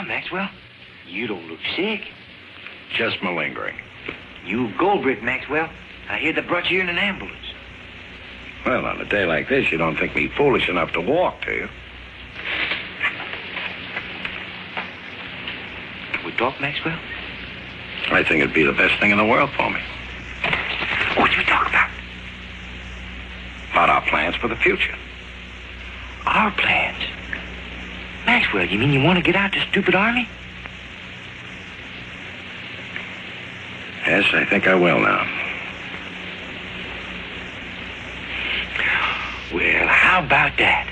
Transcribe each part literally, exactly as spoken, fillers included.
Maxwell? You don't look sick. Just malingering. You Goldbrick, Maxwell. I hear they brought you in an ambulance. Well, on a day like this, you don't think me foolish enough to walk, do you? Can we talk, Maxwell? I think it'd be the best thing in the world for me. What do we talk about? About our plans for the future. Our plans? Maxwell, you mean you want to get out the stupid army? Yes, I think I will now. Well, how about that?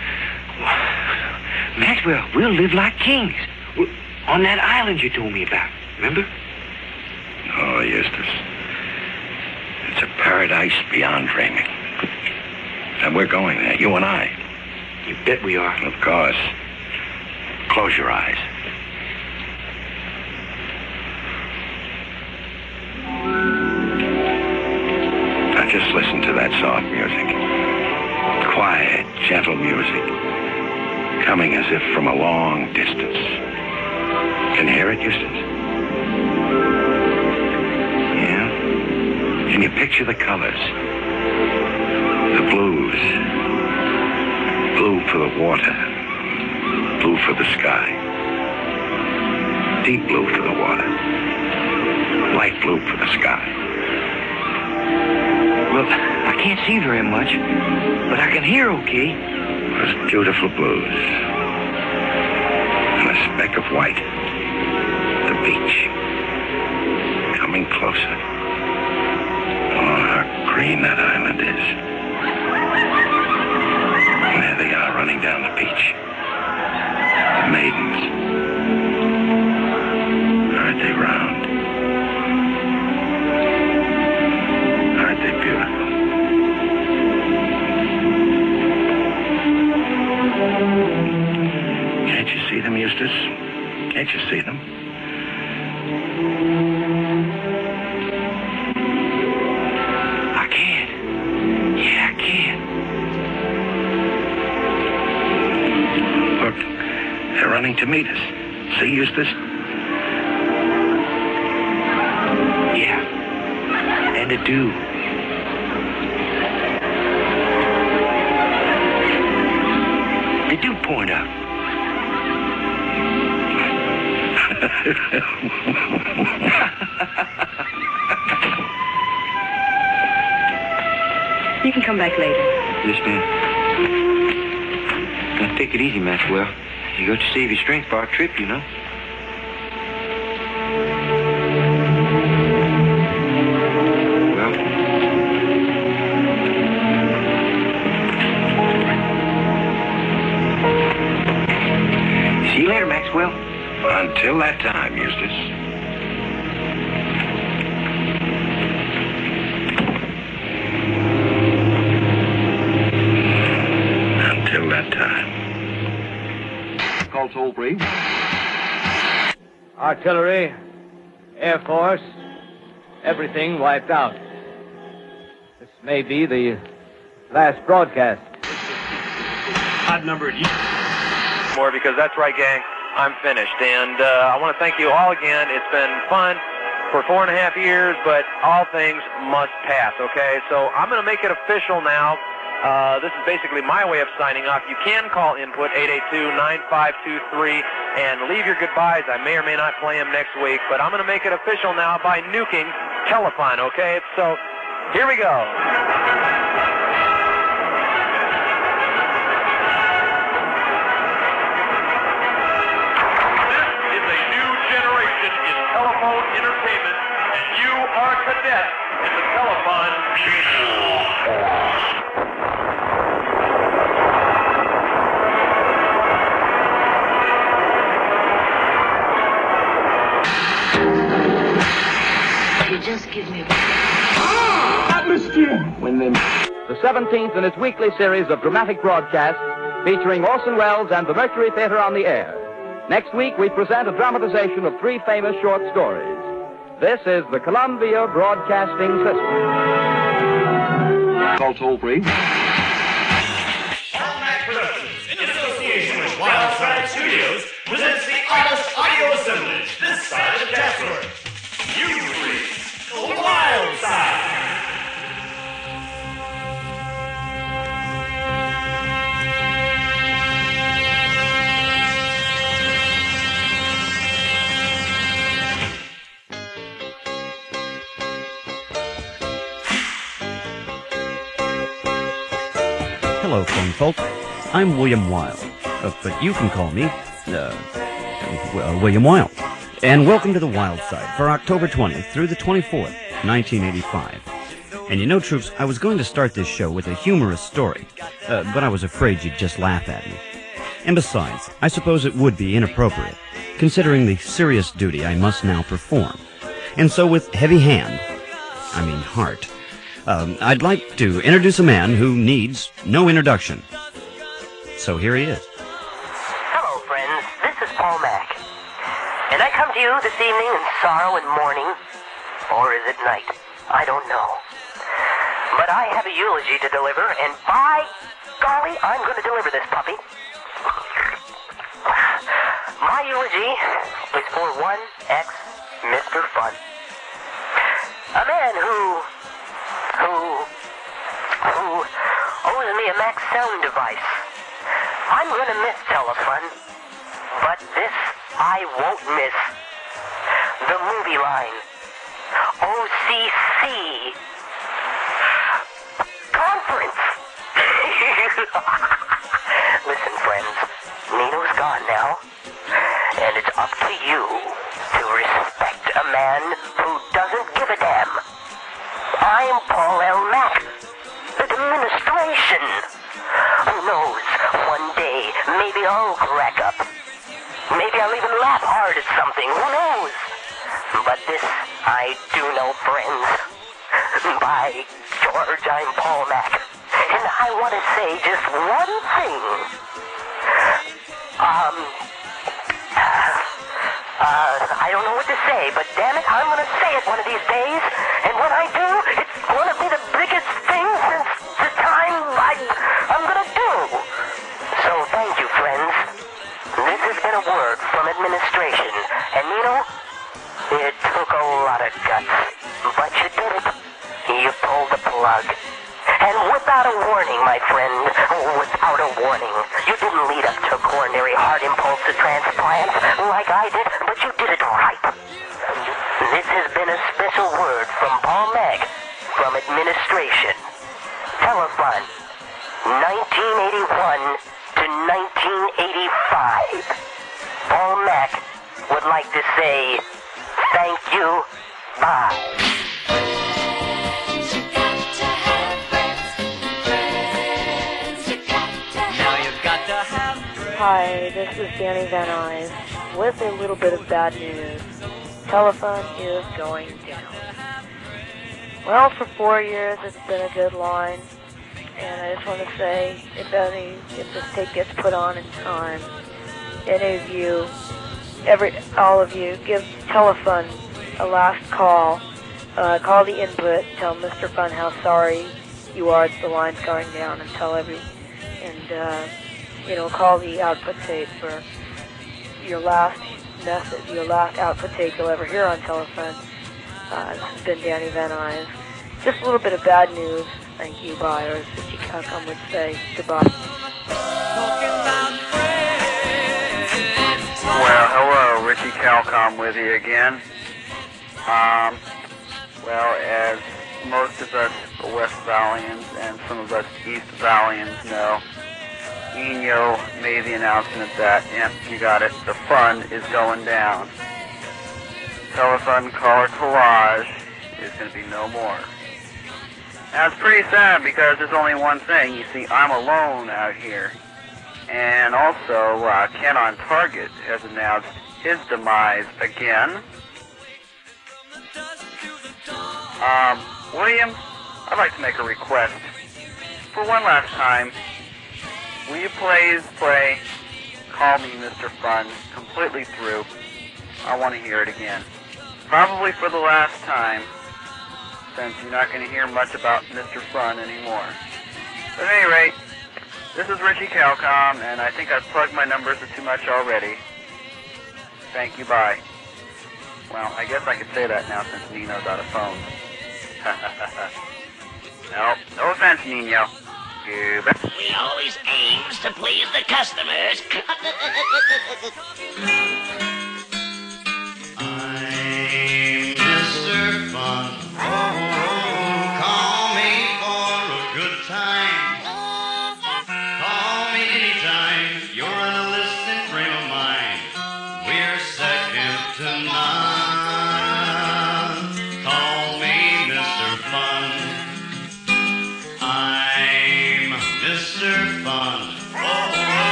Maxwell, we'll live like kings. We'll, on that island you told me about, remember? Oh, Eustace. It's a paradise beyond dreaming. And we're going there, you and I. You bet we are. Of course. Close your eyes. Now just listen to that soft music. Quiet, gentle music. Coming as if from a long distance. Can you hear it, Eustace? Yeah? Can you picture the colors? The blues. Blue for the water. Blue for the sky. Deep blue for the water. Light blue for the sky. Well, I can't see very much, but I can hear okay. Those beautiful blues. And a speck of white. The beach. Coming closer. Oh, how green that island is. And there they are running down the beach. The maidens. Aren't they round? Aren't they beautiful? Can't you see them, Eustace? Can't you see them? I can. Yeah, I can. Look, they're running to meet us. See, Eustace? Yeah. And a do. They do point up. You can come back later. Yes, ma'am. Now, take it easy, Maxwell. You got to save your strength for our trip, you know. Well. See you later, Maxwell. Until that time, Eustace. Until that time. Call toll free. Artillery, Air Force, everything wiped out. This may be the last broadcast. Odd numbered. More because that's right, gang. I'm finished. And uh, I want to thank you all again. It's been fun for four and a half years, but all things must pass, okay? So I'm going to make it official now. Uh, this is basically my way of signing off. You can call input eight eight two, nine five two three and leave your goodbyes. I may or may not play them next week, but I'm going to make it official now by nuking Telefon, okay? So here we go. This is a new generation in telephone entertainment, and you are cadets in the Telefon Genius. Just give me a... Atmosphere! When the... the seventeenth in its weekly series of dramatic broadcasts featuring Orson Welles and the Mercury Theater on the Air. Next week, we present a dramatization of three famous short stories. This is the Columbia Broadcasting System. Call toll free. Almac Productions, in association with Wild Side Studios, presents the Artist Hello, phone folk. I'm William Wilde, uh, but you can call me uh, uh, William Wilde. And welcome to the Wild Side for October twentieth through the twenty-fourth, nineteen eighty-five. And you know, troops, I was going to start this show with a humorous story, uh, but I was afraid you'd just laugh at me. And besides, I suppose it would be inappropriate, considering the serious duty I must now perform. And so with heavy hand, I mean heart, um, I'd like to introduce a man who needs no introduction. So here he is. Hello, friends. This is Paul Mack. And I come to you this evening in sorrow and mourning. Or is it night? I don't know. But I have a eulogy to deliver, and by golly, I'm going to deliver this puppy. My eulogy is for one ex Mister Fun. A man who, who, who owes me a Max sound device. I'm going to miss Telefun, but this I won't miss. The movie line. O C C. Conference. Listen, friends, Nino's gone now, and it's up to you to respect a man who doesn't give a damn. I'm Paul L. Mack, administration. Who knows, one day, maybe I'll crack up. Maybe I'll even laugh hard at something, who knows? But this I do know, friends. By George, I'm Paul Mack, and I want to say just one thing. Um, uh, I don't know what to say, but damn it, I'm going to say it one of these days, and when I do, it's going to be the biggest thing since the time I, I'm going to do. So thank you, friends. This has been a word from administration, and Nino, it took a lot of guts, but you did it. You pulled the plug. And without a warning, my friend, without a warning, you didn't lead up to coronary heart impulse transplants like I did, but you did it right. This has been a special word from Paul Mack, from administration. Telefun, nineteen eighty-one to nineteen eighty-five. Paul Mack would like to say, thank you, bye. Hi, this is Danny Van Nuys with a little bit of bad news. Telefun is going down. Well, for four years it's been a good line, and I just want to say, if any, if this tape gets put on in time, any of you, every, all of you, give Telefun a last call. Uh, call the input, tell Mister Fun how sorry you are that the line's going down, and tell every, and uh, you know, call the output tape for your last message, your last output tape you'll ever hear on Telefun. Uh, this has been Danny Van Nuys. Just a little bit of bad news. Thank you, bye, or as Richie Calcom would say, goodbye. Well, hello, Richie Calcom with you again. Um, well, as most of us West Valleyans and some of us East Valleyans know, Eno made the announcement that, yeah, you got it, the fun is going down. Telefun Color Collage is going to be no more. Now, it's pretty sad because there's only one thing. You see, I'm alone out here. And also, uh, Ken on Target has announced his demise again. Um, William, I'd like to make a request. For one last time, will you please play Call Me Mister Fun completely through? I want to hear it again. Probably for the last time, since you're not going to hear much about Mister Fun anymore. But at any rate, this is Richie Calcom, and I think I've plugged my numbers too much already. Thank you, bye. Well, I guess I could say that now since Nino's out of phone. No, no offense, Nino. We always aims to please the customers. I'm Mister Fun. Oh, call me for a good time.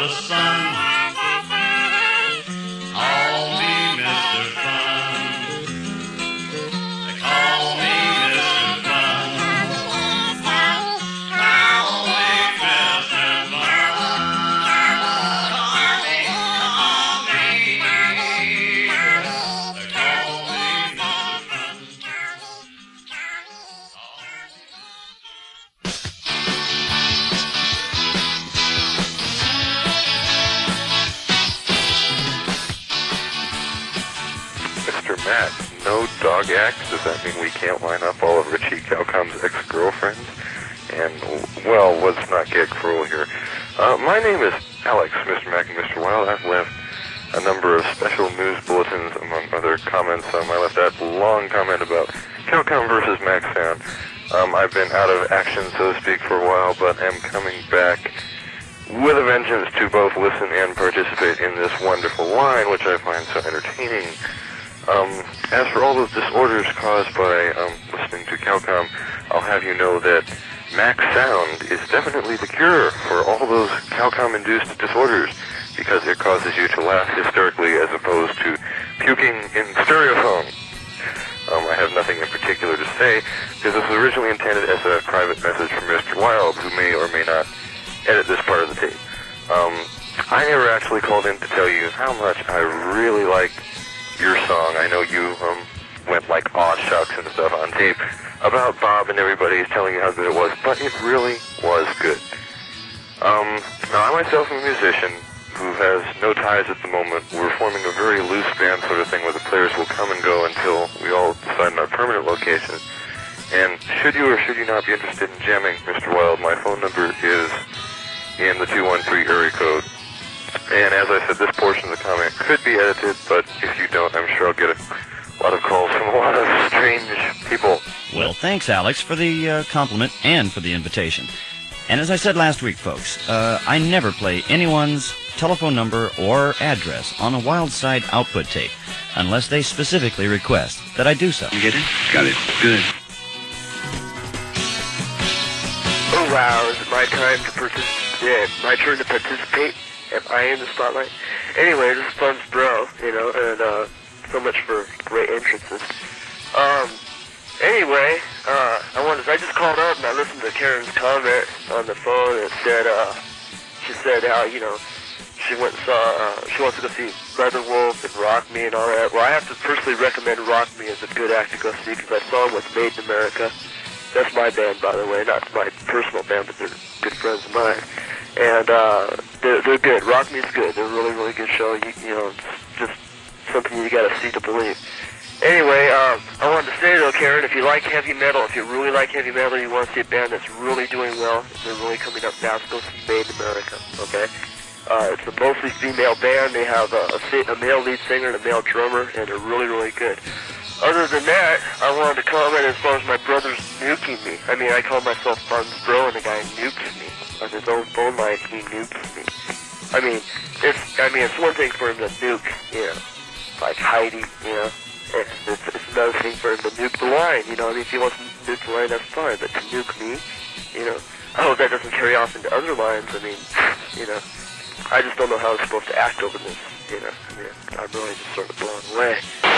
the sun. Call me Mister Fun. They call me Mister Fun. Call me Mister Fun. Call me, call me. They call me Mister Fun. Mister Matt, no dog acts? Does that mean we can't line up all of Richie Calcom's ex-girlfriends? And, well, let's not get cruel here. Uh, my name is Alex, Mister Mac and Mister Wild. I've left a number of special news bulletins, among other comments. Um, I left that long comment about Calcom versus Max Sound. Um, I've been out of action, so to speak, for a while, but am coming back with a vengeance to both listen and participate in this wonderful line, which I find so entertaining. Um, as for all those disorders caused by um, listening to Calcom, I'll have you know that Max Sound is definitely the cure for all those Calcom-induced disorders, because it causes you to laugh hysterically as opposed to puking in stereophone. Um, I have nothing in particular to say, because this was originally intended as a private message from Mister Wild, who may or may not edit this part of the tape. Um, I never actually called in to tell you how much I really liked your song. I know you um, went like aw shucks and stuff on tape about Bob and everybody telling you how good it was, but it really was good. Um, now, I myself am a musician who has no ties at the moment. We're forming a very loose band sort of thing where the players will come and go until we all decide on our permanent location. And should you or should you not be interested in jamming, Mister Wild, my phone number is in the two one three area code. And as I said, this portion of the comment could be edited, but if you don't, I'm sure I'll get a lot of calls from a lot of strange people. Well, thanks, Alex, for the uh, compliment and for the invitation. And as I said last week, folks, uh, I never play anyone's telephone number or address on a Wild Side output tape unless they specifically request that I do so. You get it? Got it. Good. Oh, wow. Is it my time to participate? Yeah, my turn to participate? Am I in the spotlight? Anyway, this is Fun's bro, you know, and uh, so much for great entrances. Um, anyway, uh, I wanted, I just called up and I listened to Karen's comment on the phone and it said, uh, she said how, you know, she went and saw, uh, she wants to go see Leatherwolf and Rock Me and all that. Well, I have to personally recommend Rock Me as a good act to go see because I saw him with Made in America. That's my band, by the way, not my personal band, but they're good friends of mine. And uh, they're, they're good. Rock Me's good. They're a really, really good show. You, you know, it's just something you got to see to believe. Anyway, um, I wanted to say, though, Karen, if you like heavy metal, if you really like heavy metal, you want to see a band that's really doing well, they're really coming up now, go see Made in America, okay? Uh, it's a mostly female band. They have a, a, a male lead singer and a male drummer, and they're really, really good. Other than that, I wanted to comment as far as my brother's nuking me. I mean, I call myself Fun's bro, and the guy nukes me. On his own phone line, he nukes me. I mean, it's I mean, it's one thing for him to nuke, you know, like Heidi, you know. It's, it's, it's another thing for him to nuke the line, you know. I mean, if he wants to nuke the line, that's fine. But to nuke me, you know, I hope that doesn't carry off into other lines. I mean, you know, I just don't know how I'm supposed to act over this, you know. I mean, I'm really just sort of blown away.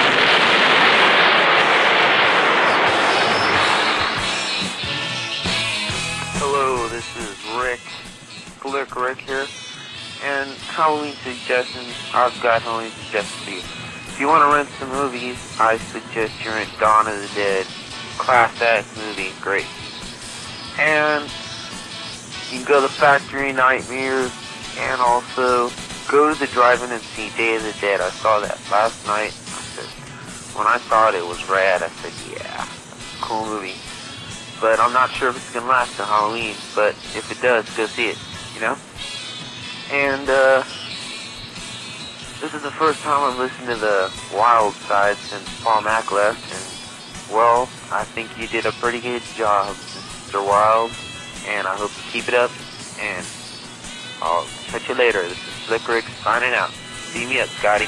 Hello, this is Rick, Glick Rick here, and Halloween suggestions. I've got Halloween suggestions for you. If you want to rent some movies, I suggest you rent Dawn of the Dead. Class-ass movie, great. And you can go to Factory Nightmares, and also go to the drive-in and see Day of the Dead. I saw that last night. I said, when I saw it, it was rad. I said, yeah, that's a cool movie. But I'm not sure if it's going to last till Halloween. But if it does, go see it, you know? And, uh, this is the first time I've listened to the Wild Side since Paul Mack left. And, well, I think you did a pretty good job, Mister Wild. And I hope you keep it up. And I'll catch you later. This is Slick Rick signing out. See me up, Scotty.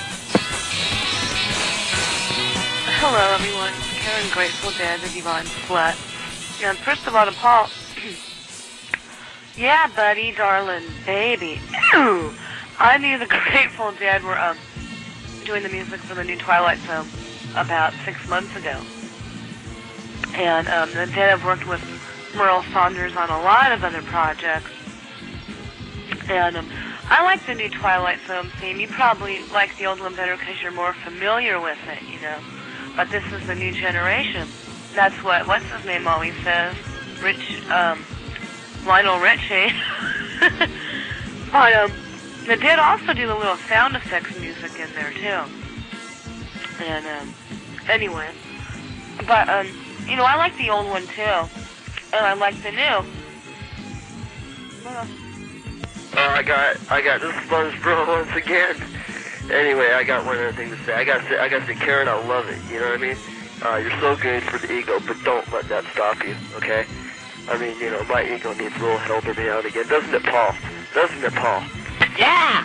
Hello, everyone. Karen Grateful Dead, the Divine Slut. And first of all, to Paul, yeah, buddy, darling, baby, ew, I knew the Grateful Dead were um, doing the music for the new Twilight film about six months ago. And um, the Dead have worked with Merle Saunders on a lot of other projects. And um, I like the new Twilight film theme. You probably like the old one better because you're more familiar with it, you know. But this is the new generation. That's what, what's his name always says? Rich, um, Lionel Richie. But um, they did also do the little sound effects music in there, too. And um, anyway. But, um, you know, I like the old one, too. And I like the new. Well, Oh, I got, I got this Sponge Bro once again. Anyway, I got one other thing to say. I got, to say, I got to say, Karen, I love it. You know what I mean? Uh, you're so good for the ego, but don't let that stop you, okay? I mean, you know, my ego needs a little help every now and again. Doesn't it, Paul? Doesn't it, Paul? Yeah!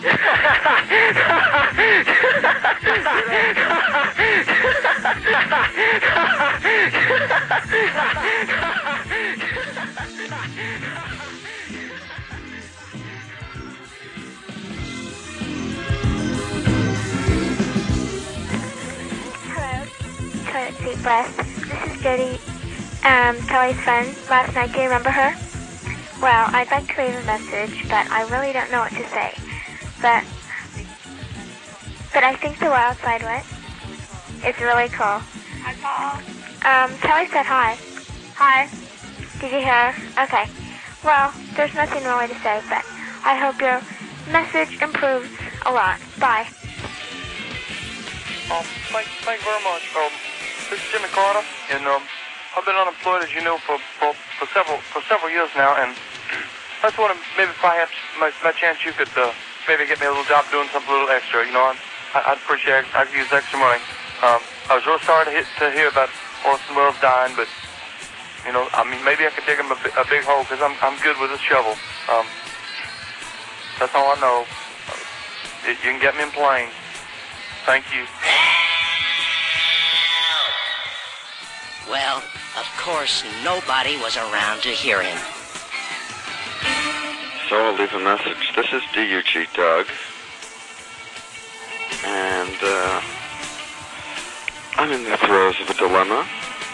Toilet Seat Breast. This is Jody, um, Kelly's friend. Last night, do you remember her? Well, I'd like to leave a message, but I really don't know what to say. But, but I think the wild side wet is really cool. Hi, Paul. Um, Kelly said hi. Hi. Did you hear her? Okay. Well, there's nothing really to say, but I hope your message improves a lot. Bye. Um, thank, thank you very much. Um, this is Jimmy Carter, and um, I've been unemployed, as you know, for, for, for several for several years now, and I just want to maybe perhaps my, my chance you could uh, maybe get me a little job doing something a little extra. You know, I'd, I'd appreciate I could use extra money. Um, I was real sorry to, hit, to hear about Orson Welles dying, but you know, I mean, maybe I could dig him a, bi- a big hole because I'm I'm good with a shovel. Um, that's all I know. You can get me in plain. Thank you. Well, of course, nobody was around to hear him. So I'll leave a message. This is D U G Doug. And, uh, I'm in the throes of a dilemma.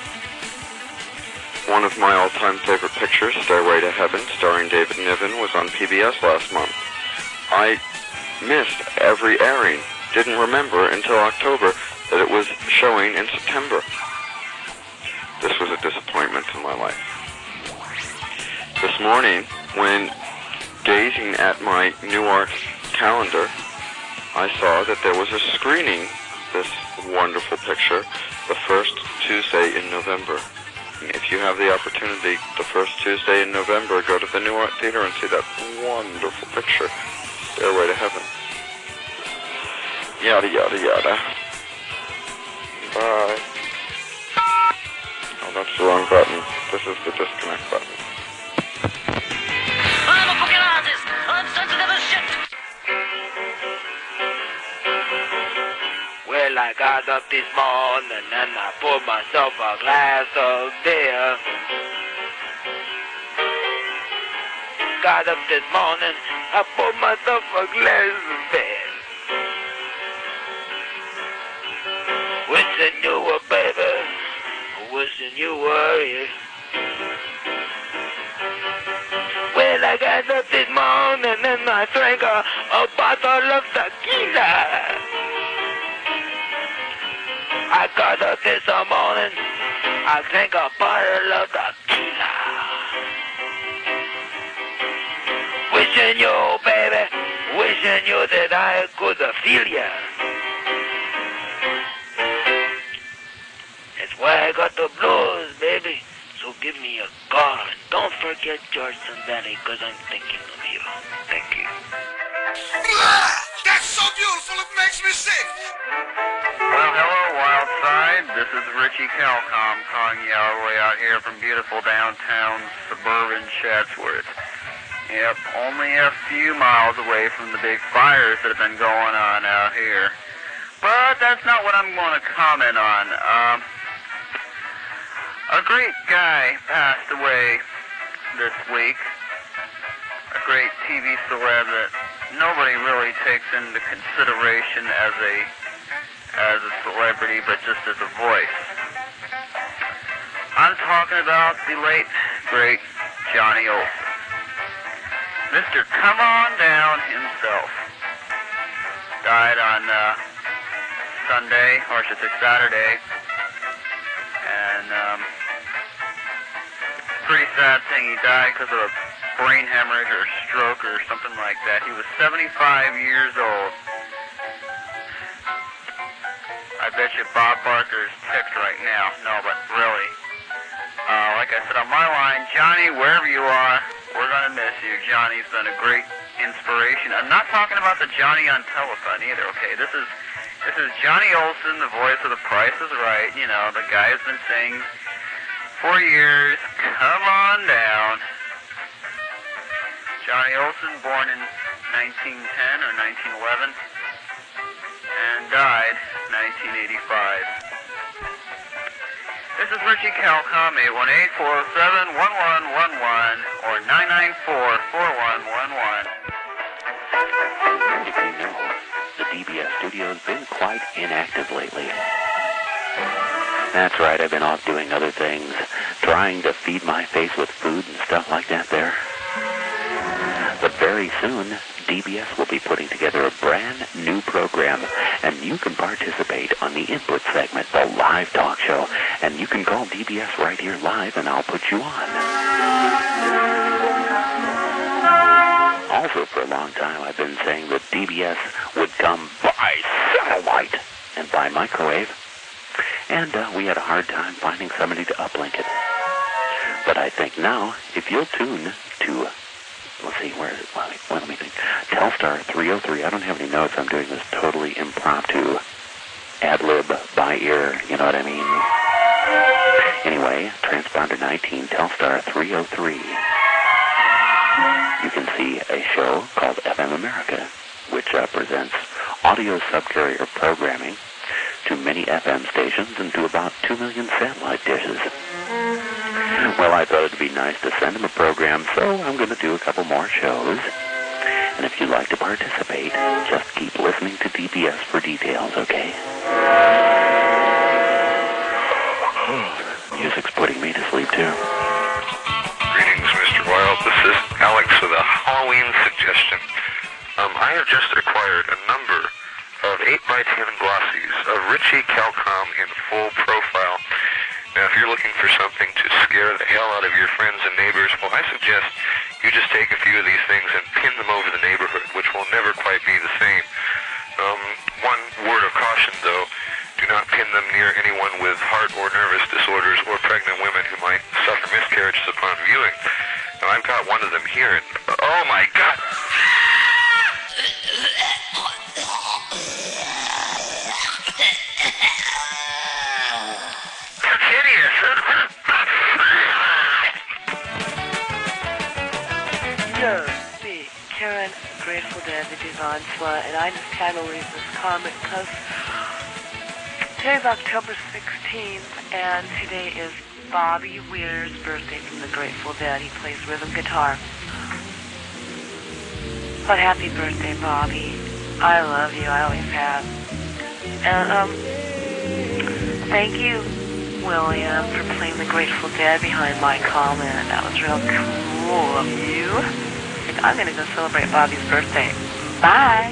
One of my all-time favorite pictures, Stairway to Heaven, starring David Niven, was on P B S last month. I missed every airing. Didn't remember until October that it was showing in September. This was a disappointment in my life. This morning, when gazing at my Newark calendar, I saw that there was a screening of this wonderful picture the first Tuesday in November. And if you have the opportunity, the first Tuesday in November, go to the Newark Theater and see that wonderful picture, Stairway to Heaven. Yada, yada, yada. Bye. Oh, that's the wrong button. This is the disconnect button. I'm a fucking artist! I'm sensitive as shit! Well, I got up this morning and I poured myself a glass of beer. Got up this morning, I poured myself a glass of beer. Wishing you were, baby. Wishing you were here. Well, I got up this morning and I drank a, a bottle of tequila. I got up this morning, I drank a bottle of tequila. Wishing you, baby, wishing you that I could feel ya. That's why I got the blues, baby. So give me a call and don't forget Georgetown Valley, cause I'm thinking of you. Thank you. That's so beautiful it makes me sick. Well, hello, Wild Side. This is Richie Calcom calling you all the way out here from beautiful downtown suburban Chatsworth. Yep, only a few miles away from the big fires that have been going on out here. But that's not what I'm going to comment on. Um, a great guy passed away this week. A great T V celeb that nobody really takes into consideration as a as a celebrity, but just as a voice. I'm talking about the late, great Johnny Olson. Mister Come On Down himself. Died on uh, Sunday, or I should say Saturday. And, um, pretty sad thing. He died because of a brain hemorrhage or a stroke or something like that. He was seventy-five years old. I bet you Bob Barker is ticked right now. No, but really. Uh, like I said on my line, Johnny, wherever you are, we're going to miss you. Johnny's been a great inspiration. I'm not talking about the Johnny on telephone either, okay? This is this is Johnny Olson, the voice of The Price is Right. You know, the guy has been saying for years, come on down. Johnny Olson, born in nineteen ten or nineteen eleven, and died nineteen eighty-five. This is Richie Calcom, eight one eight, four oh seven, one one one one or nine nine four, four one one one. The D B S studio's been quite inactive lately. That's right, I've been off doing other things, trying to feed my face with food and stuff like that there. But very soon, D B S will be putting together a brand new program, and you can participate on the input segment, the live talk show, and you can call D B S right here live, and I'll put you on. Also, for a long time, I've been saying that D B S would come by satellite and by microwave, and uh, we had a hard time finding somebody to uplink it. But I think now, if you'll tune to, let's see, where is it? Let me, let me think. Telstar three oh three. I don't have any notes. I'm doing this totally impromptu, ad-lib, by ear, you know what I mean? Anyway, transponder nineteen, Telstar three oh three. You can see a show called F M America, which uh, presents audio subcarrier programming to many F M stations and to about two million satellite dishes. Well, I thought it'd be nice to send them a program, so I'm going to do a couple more shows. And if you'd like to participate, just keep listening to D B S for details, okay? Music's putting me to sleep, too. Greetings, Mister Wild. This is Alex with a Halloween suggestion. Um, I have just acquired a number of eight by ten glossies of Richie Calcom in full profile. Now, if you're looking for something to scare the hell out of your friends and neighbors, well, I suggest you just take a few of these things and pin them over the neighborhood, which will never quite be the same. Um, one word of caution, though, do not pin them near anyone with heart or nervous disorders or pregnant women who might suffer miscarriages upon viewing. Now, I've got one of them here, and oh my God! Yo, me, Karen, Grateful Dead, the Divine Slut, and I just had to leave this comment because today's October sixteenth, and today is Bobby Weir's birthday from the Grateful Dead. He plays rhythm guitar. But happy birthday, Bobby. I love you, I always have. And, um, thank you, William, for playing the Grateful Dead behind my comment. That was real cool of you. I'm going to go celebrate Bobby's birthday. Bye.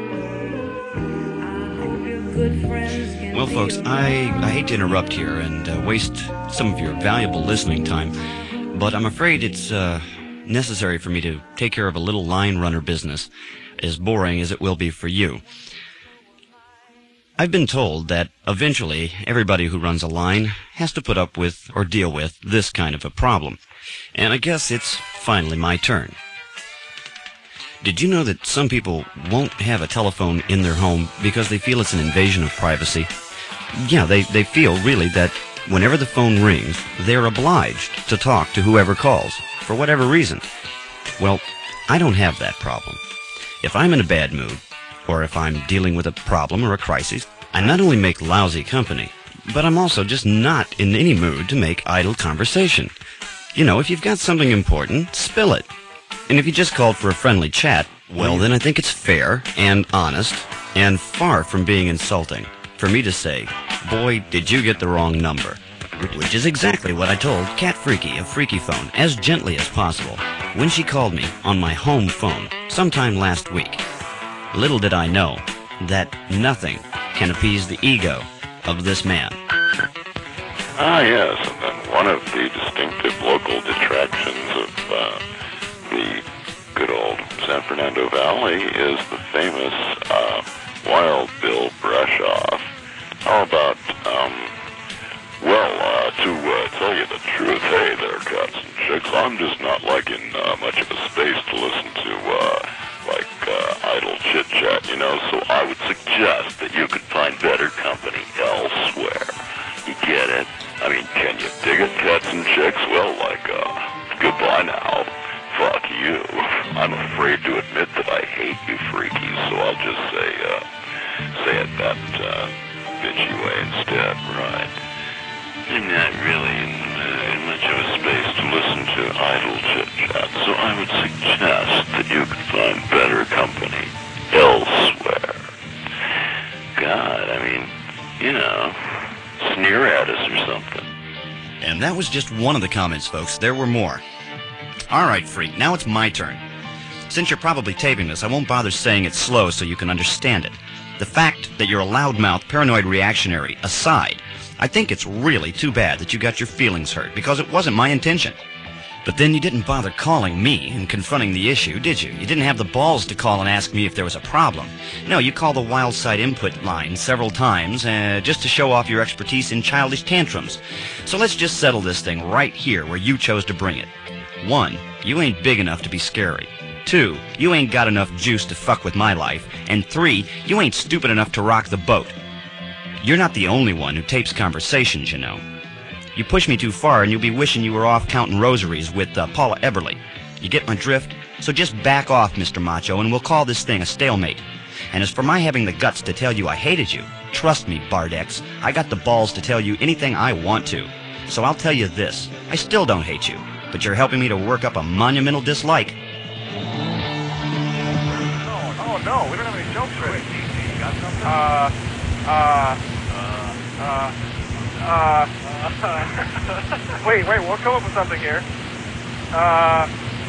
Well, folks, I, I hate to interrupt here and uh, waste some of your valuable listening time, but I'm afraid it's uh, necessary for me to take care of a little line runner business, as boring as it will be for you. I've been told that eventually everybody who runs a line has to put up with or deal with this kind of a problem, and I guess it's finally my turn. Did you know that some people won't have a telephone in their home because they feel it's an invasion of privacy? Yeah, they, they feel really that whenever the phone rings, they're obliged to talk to whoever calls, for whatever reason. Well, I don't have that problem. If I'm in a bad mood, or if I'm dealing with a problem or a crisis, I not only make lousy company, but I'm also just not in any mood to make idle conversation. You know, if you've got something important, spill it. And if you just called for a friendly chat, Well, then I think it's fair and honest and far from being insulting for me to say, boy, did you get the wrong number. Which is exactly what I told Cat Freaky of Freaky Phone as gently as possible when she called me on my home phone sometime last week. Little did I know that nothing can appease the ego of this man. Ah, yes, and then one of the distinctive local detractions of uh, the good old San Fernando Valley is the famous uh, Wild Bill Brush-Off. How about, um, well, uh, to uh, tell you the truth, hey there, cats and chicks, I'm just not liking uh, much of a space to listen to, uh, like, uh, idle chit-chat, you know, so I would suggest that you could find better company elsewhere. You get it? I mean, can you dig it, cats and chicks? Well, like, uh, goodbye now. Fuck you. I'm afraid to admit that I hate you freakies, so I'll just say, uh, say it that, uh, bitchy way instead, right? I'm not really in, uh, in much of a space to listen to idle chit-chat, so I would suggest that you could find better company elsewhere. God, I mean, you know, sneer at us or something. And that was just one of the comments, folks. There were more. All right, Freak, now it's my turn. Since you're probably taping this, I won't bother saying it slow so you can understand it. The fact that you're a loudmouth, paranoid reactionary aside, I think it's really too bad that you got your feelings hurt, because it wasn't my intention. But then you didn't bother calling me and confronting the issue, did you? You didn't have the balls to call and ask me if there was a problem. No, you called the Wild Side input line several times uh, just to show off your expertise in childish tantrums. So let's just settle this thing right here where you chose to bring it. One, you ain't big enough to be scary. Two, you ain't got enough juice to fuck with my life. And three, you ain't stupid enough to rock the boat. You're not the only one who tapes conversations, you know. You push me too far and you'll be wishing you were off counting rosaries with uh, Paula Eberly. You get my drift? So just back off, Mister Macho, and we'll call this thing a stalemate. And as for my having the guts to tell you I hated you, trust me, Bardex, I got the balls to tell you anything I want to. So I'll tell you this, I still don't hate you, but you're helping me to work up a monumental dislike. Oh, no, we don't have any jokes ready. Got something? Uh, uh, uh, uh, uh, wait, wait, we'll come up with something here. Uh,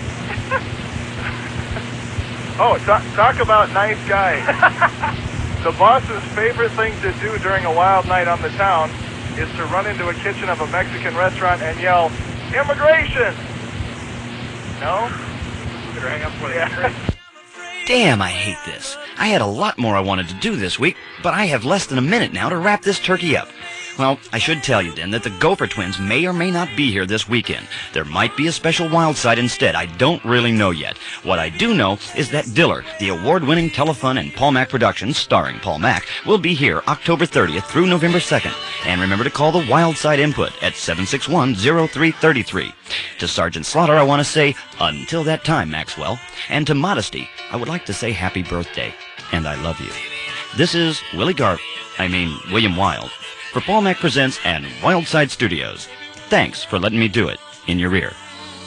oh, talk, talk about nice guys. The boss's favorite thing to do during a wild night on the town is to run into a kitchen of a Mexican restaurant and yell, "Immigration!" No? Better hang up for the yeah. Damn, I hate this. I had a lot more I wanted to do this week, but I have less than a minute now to wrap this turkey up. Well, I should tell you then that the Gopher Twins may or may not be here this weekend. There might be a special Wild Side instead. I don't really know yet. What I do know is that Diller, the award-winning Telefun and Paul Mac Productions, starring Paul Mac, will be here October thirtieth through November second. And remember to call the Wild Side input at seven six one, zero three three three. To Sergeant Slaughter, I want to say, until that time, Maxwell. And to Modesty, I would like to say happy birthday. And I love you. This is Willie Gar... I mean, William Wild. For Paul Mac Presents and Wild Side Studios. Thanks for letting me do it in your ear.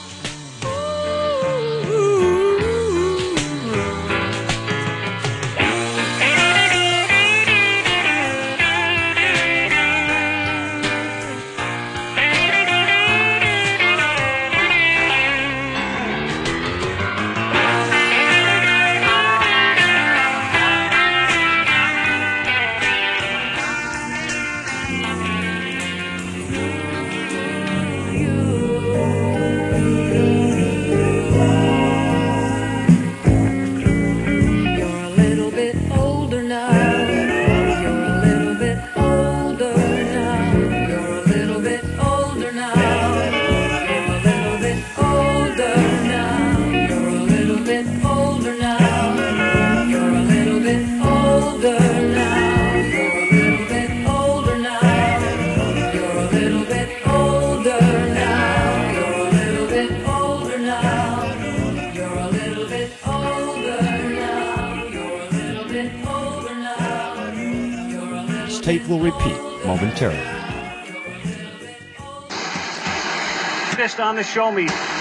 Tape will repeat momentarily. Just on the show me.